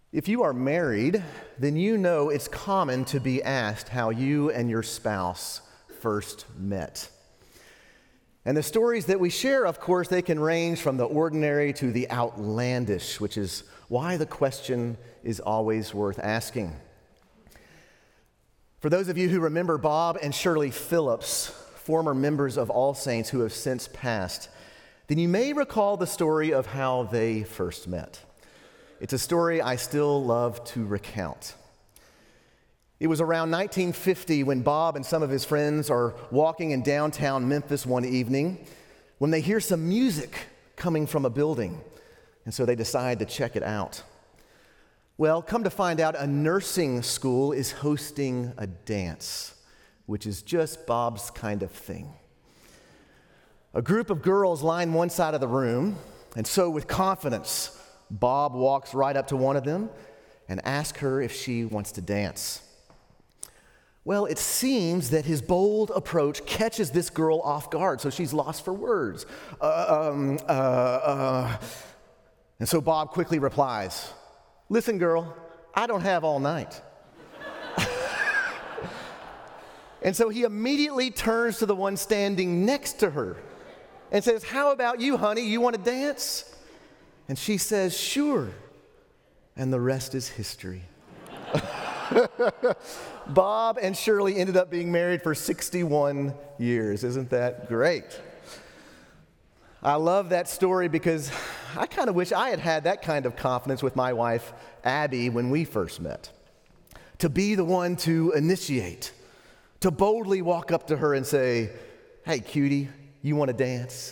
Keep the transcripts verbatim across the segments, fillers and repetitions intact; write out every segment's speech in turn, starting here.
If you are married, then you know it's common to be asked how you and your spouse first met. And the stories that we share, of course, they can range from the ordinary to the outlandish, which is why the question is always worth asking. For those of you who remember Bob and Shirley Phillips, former members of All Saints who have since passed, then you may recall the story of how they first met. It's a story I still love to recount. It was around nineteen fifty when Bob and some of his friends are walking in downtown Memphis one evening when they hear some music coming from a building, and so they decide to check it out. Well, come to find out, a nursing school is hosting a dance, which is just Bob's kind of thing. A group of girls line one side of the room, and so with confidence, Bob walks right up to one of them and asks her if she wants to dance. Well, it seems that his bold approach catches this girl off guard, so she's lost for words. Uh, um, uh, uh. And so Bob quickly replies, "Listen, girl, I don't have all night." And so he immediately turns to the one standing next to her and says, "How about you, honey? You want to dance?" And she says, "Sure." And the rest is history. Bob and Shirley ended up being married for sixty-one years. Isn't that great? I love that story because I kind of wish I had had that kind of confidence with my wife, Abby, when we first met. To be the one to initiate, to boldly walk up to her and say, "Hey, cutie, you want to dance?"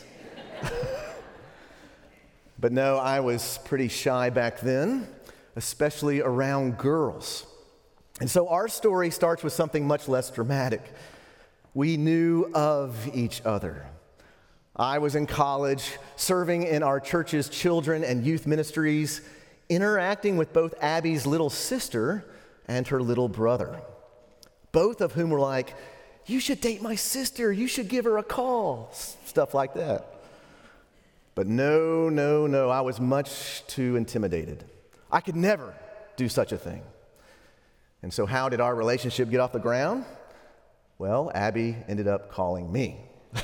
But no, I was pretty shy back then, especially around girls. And so our story starts with something much less dramatic. We knew of each other. I was in college, serving in our church's children and youth ministries, interacting with both Abby's little sister and her little brother, both of whom were like, "You should date my sister, you should give her a call," stuff like that. But no, no, no, I was much too intimidated. I could never do such a thing. And so how did our relationship get off the ground? Well, Abby ended up calling me.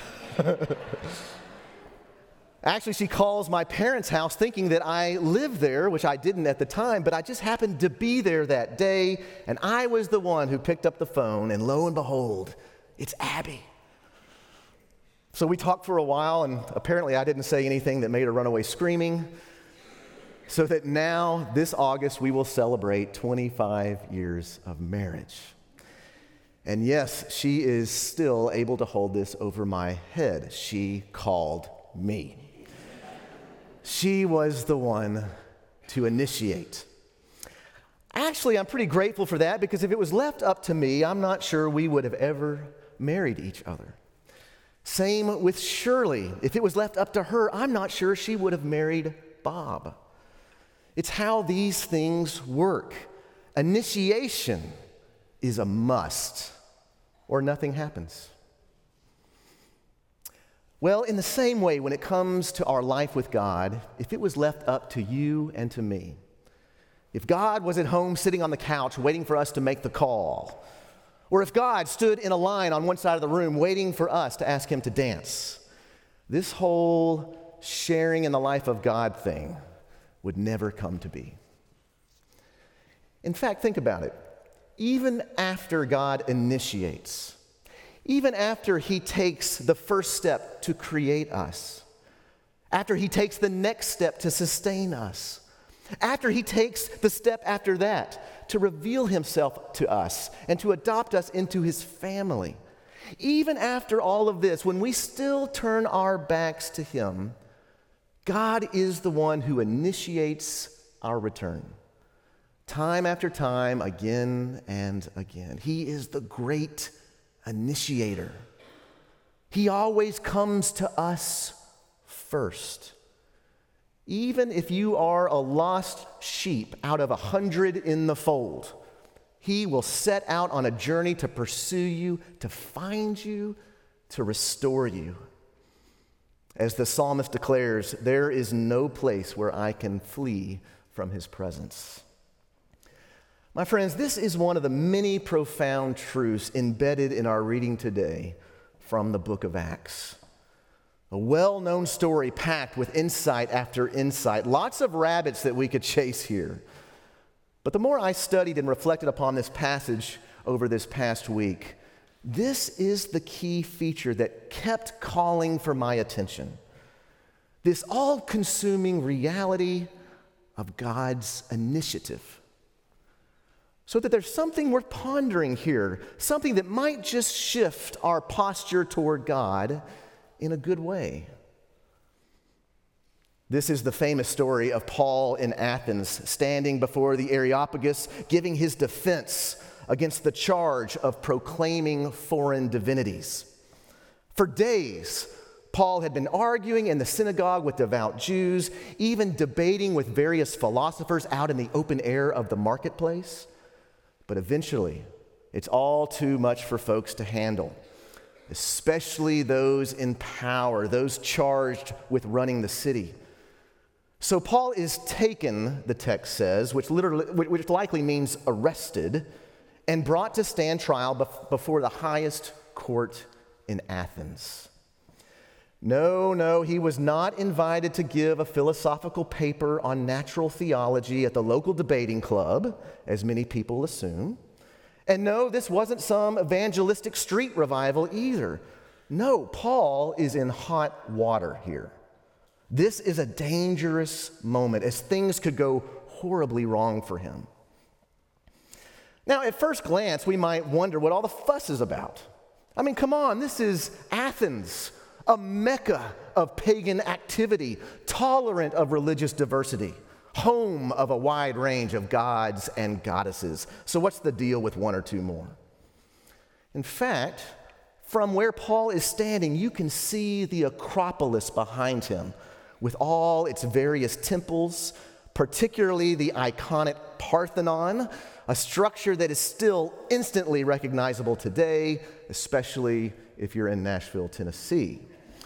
Actually, she calls my parents' house thinking that I lived there, which I didn't at the time, but I just happened to be there that day, and I was the one who picked up the phone, and lo and behold, it's Abby. So we talked for a while, and apparently I didn't say anything that made her run away screaming, so that now, this August, we will celebrate twenty-five years of marriage. And yes, she is still able to hold this over my head. She called me. She was the one to initiate. Actually, I'm pretty grateful for that, because if it was left up to me, I'm not sure we would have ever married each other. Same with Shirley. If it was left up to her, I'm not sure she would have married Bob. It's how these things work. Initiation is a must, or nothing happens. Well, in the same way, when it comes to our life with God, if it was left up to you and to me, if God was at home sitting on the couch waiting for us to make the call, or if God stood in a line on one side of the room waiting for us to ask him to dance, this whole sharing in the life of God thing would never come to be. In fact, think about it. Even after God initiates, even after he takes the first step to create us, after he takes the next step to sustain us, after he takes the step after that to reveal himself to us and to adopt us into his family, even after all of this, when we still turn our backs to him, God is the one who initiates our return. Time after time, again and again. He is the great initiator. He always comes to us first. Even if you are a lost sheep out of a hundred in the fold, he will set out on a journey to pursue you, to find you, to restore you. As the psalmist declares, there is no place where I can flee from his presence. My friends, this is one of the many profound truths embedded in our reading today from the book of Acts. A well-known story packed with insight after insight, lots of rabbits that we could chase here. But the more I studied and reflected upon this passage over this past week, this is the key feature that kept calling for my attention. This all-consuming reality of God's initiative. So that there's something worth pondering here, something that might just shift our posture toward God in a good way. This is the famous story of Paul in Athens, standing before the Areopagus, giving his defense against the charge of proclaiming foreign divinities. For days, Paul had been arguing in the synagogue with devout Jews, even debating with various philosophers out in the open air of the marketplace. But eventually, it's all too much for folks to handle, especially those in power, those charged with running the city. So Paul is taken, the text says, which literally, which likely means arrested, and brought to stand trial before the highest court in Athens. No, no, he was not invited to give a philosophical paper on natural theology at the local debating club, as many people assume. And no, this wasn't some evangelistic street revival either. No, Paul is in hot water here. This is a dangerous moment, as things could go horribly wrong for him. Now, at first glance, we might wonder what all the fuss is about. I mean, come on, this is Athens, a mecca of pagan activity, tolerant of religious diversity, home of a wide range of gods and goddesses. So what's the deal with one or two more? In fact, from where Paul is standing, you can see the Acropolis behind him with all its various temples, particularly the iconic Parthenon, a structure that is still instantly recognizable today, especially if you're in Nashville, Tennessee.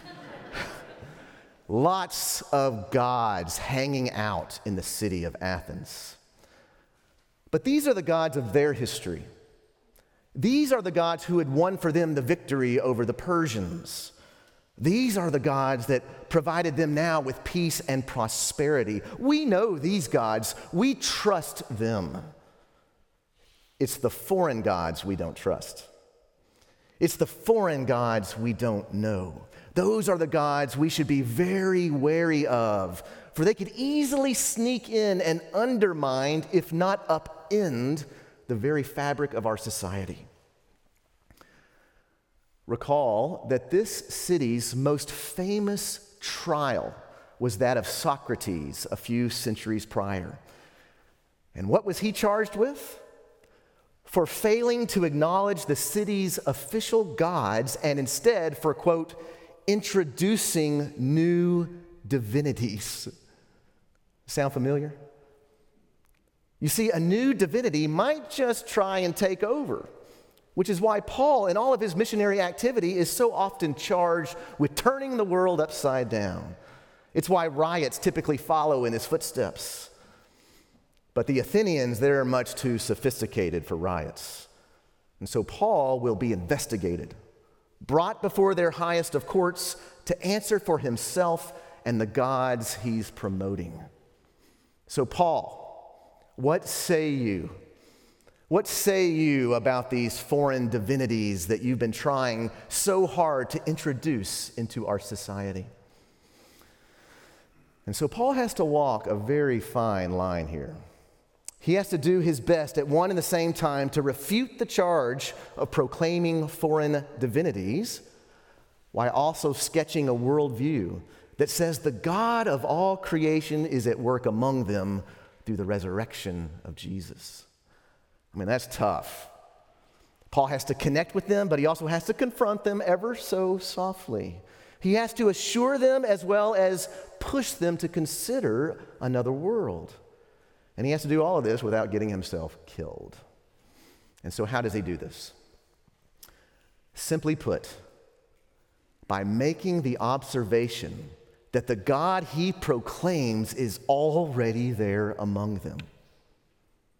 Lots of gods hanging out in the city of Athens. But these are the gods of their history. These are the gods who had won for them the victory over the Persians. These are the gods that provided them now with peace and prosperity. We know these gods. We trust them. It's the foreign gods we don't trust. It's the foreign gods we don't know. Those are the gods we should be very wary of, for they could easily sneak in and undermine, if not upend, the very fabric of our society. Recall that this city's most famous trial was that of Socrates a few centuries prior. And what was he charged with? For failing to acknowledge the city's official gods and instead for, quote, introducing new divinities. Sound familiar? You see, a new divinity might just try and take over, which is why Paul, in all of his missionary activity, is so often charged with turning the world upside down. It's why riots typically follow in his footsteps. But the Athenians, they're much too sophisticated for riots. And so Paul will be investigated, brought before their highest of courts to answer for himself and the gods he's promoting. So Paul, what say you? What say you about these foreign divinities that you've been trying so hard to introduce into our society? And so Paul has to walk a very fine line here. He has to do his best at one and the same time to refute the charge of proclaiming foreign divinities while also sketching a worldview that says the God of all creation is at work among them through the resurrection of Jesus. I mean, that's tough. Paul has to connect with them, but he also has to confront them ever so softly. He has to assure them as well as push them to consider another world. And he has to do all of this without getting himself killed. And so how does he do this? Simply put, by making the observation that the God he proclaims is already there among them.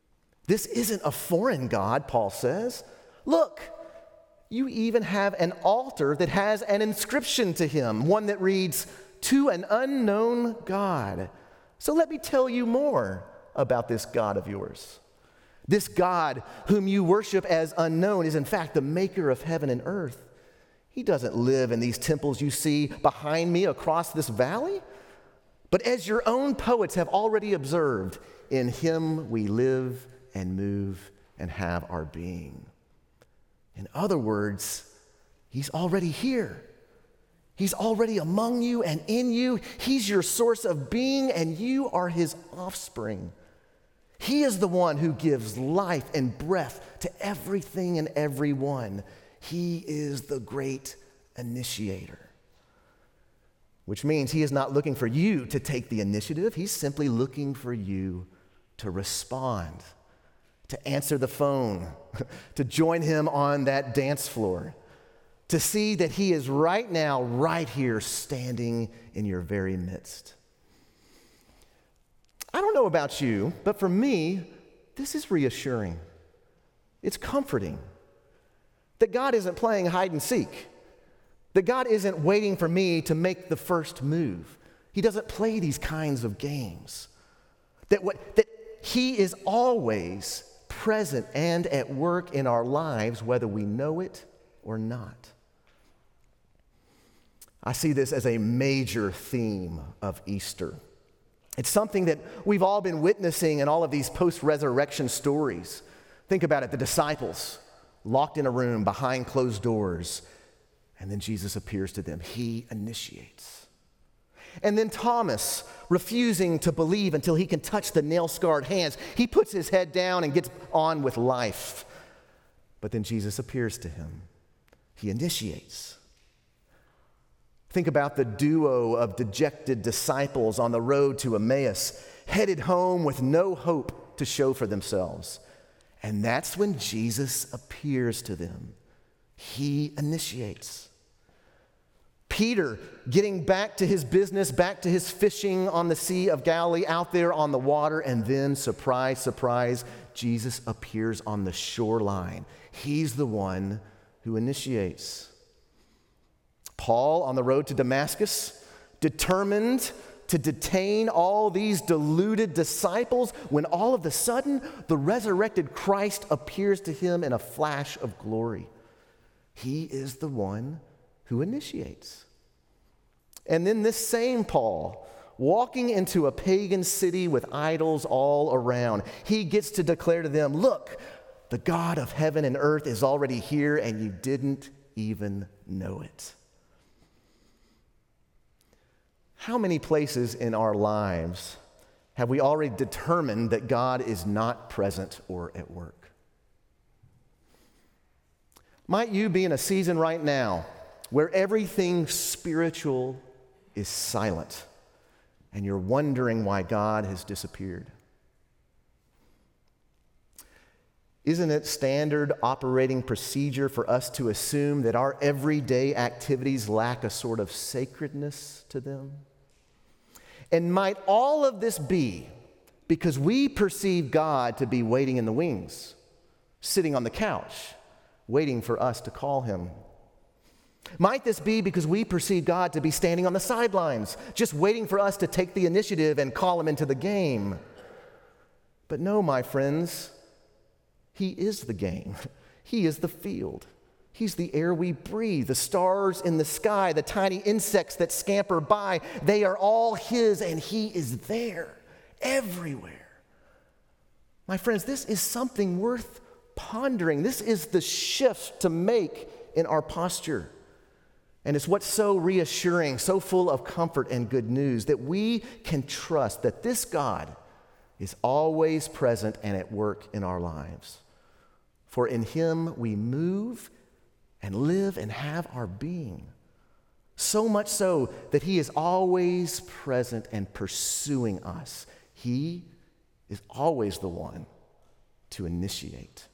This isn't a foreign God, Paul says. Look, you even have an altar that has an inscription to him, one that reads, "To an unknown God." So let me tell you more about this God of yours. This God whom you worship as unknown is in fact the maker of heaven and earth. He doesn't live in these temples you see behind me across this valley. But as your own poets have already observed, in him we live and move and have our being. In other words, he's already here. He's already among you and in you. He's your source of being, and you are his offspring. He is the one who gives life and breath to everything and everyone. He is the great initiator. Which means he is not looking for you to take the initiative. He's simply looking for you to respond, to answer the phone, to join him on that dance floor, to see that he is right now, right here, standing in your very midst. I don't know about you, but for me, this is reassuring. It's comforting that God isn't playing hide and seek, that God isn't waiting for me to make the first move. He doesn't play these kinds of games. That, what, that he is always present and at work in our lives, whether we know it or not. I see this as a major theme of Easter. It's something that we've all been witnessing in all of these post-resurrection stories. Think about it, the disciples locked in a room behind closed doors, and then Jesus appears to them. He initiates. And then Thomas, refusing to believe until he can touch the nail-scarred hands, he puts his head down and gets on with life. But then Jesus appears to him. He initiates. Think about the duo of dejected disciples on the road to Emmaus, headed home with no hope to show for themselves. And that's when Jesus appears to them. He initiates. Peter, getting back to his business, back to his fishing on the Sea of Galilee, out there on the water, and then, surprise, surprise, Jesus appears on the shoreline. He's the one who initiates. Paul, on the road to Damascus, determined to detain all these deluded disciples, when all of a sudden the resurrected Christ appears to him in a flash of glory. He is the one who initiates. And then this same Paul, walking into a pagan city with idols all around, he gets to declare to them, look, the God of heaven and earth is already here and you didn't even know it. How many places in our lives have we already determined that God is not present or at work? Might you be in a season right now where everything spiritual is silent and you're wondering why God has disappeared? Isn't it standard operating procedure for us to assume that our everyday activities lack a sort of sacredness to them? And might all of this be because we perceive God to be waiting in the wings, sitting on the couch, waiting for us to call him? Might this be because we perceive God to be standing on the sidelines, just waiting for us to take the initiative and call him into the game? But no, my friends, he is the game. He is the field. He's the air we breathe, the stars in the sky, the tiny insects that scamper by. They are all his, and he is there, everywhere. My friends, this is something worth pondering. This is the shift to make in our posture. And it's what's so reassuring, so full of comfort and good news, that we can trust that this God is always present and at work in our lives. For in him we move and live and have our being. So much so that he is always present and pursuing us. He is always the one to initiate.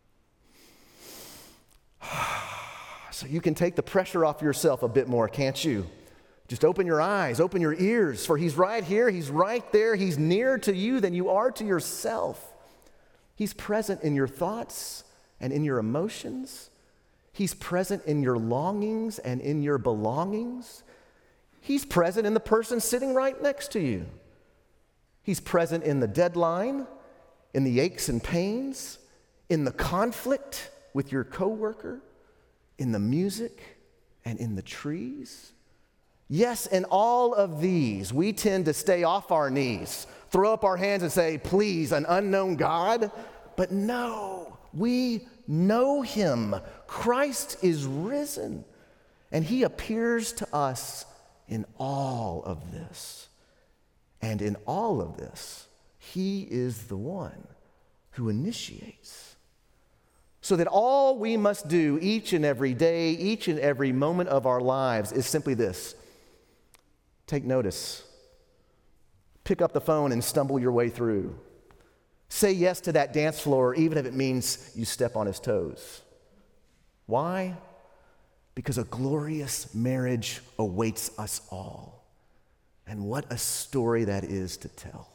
So you can take the pressure off yourself a bit more, can't you? Just open your eyes, open your ears, for he's right here, he's right there, he's nearer to you than you are to yourself. He's present in your thoughts and in your emotions. He's present in your longings and in your belongings. He's present in the person sitting right next to you. He's present in the deadline, in the aches and pains, in the conflict with your coworker, in the music, and in the trees. Yes, in all of these, we tend to stay off our knees, throw up our hands and say, please, an unknown God. But no, we know him. Christ is risen, and he appears to us in all of this. And in all of this, he is the one who initiates. So that all we must do each and every day, each and every moment of our lives is simply this: take notice. Pick up the phone and stumble your way through. Say yes to that dance floor, even if it means you step on his toes. Why? Because a glorious marriage awaits us all. And what a story that is to tell.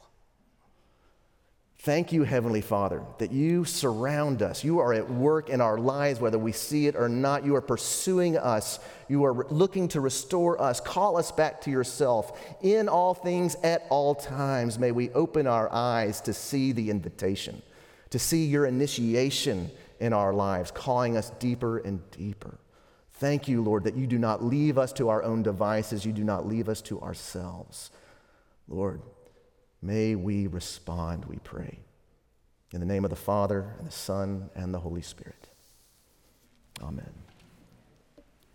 Thank you, Heavenly Father, that you surround us. You are at work in our lives, whether we see it or not. You are pursuing us. You are looking to restore us. Call us back to yourself. In all things, at all times, may we open our eyes to see the invitation, to see your initiation in our lives, calling us deeper and deeper. Thank you, Lord, that you do not leave us to our own devices. You do not leave us to ourselves. Lord, may we respond, we pray. In the name of the Father, and the Son, and the Holy Spirit. Amen.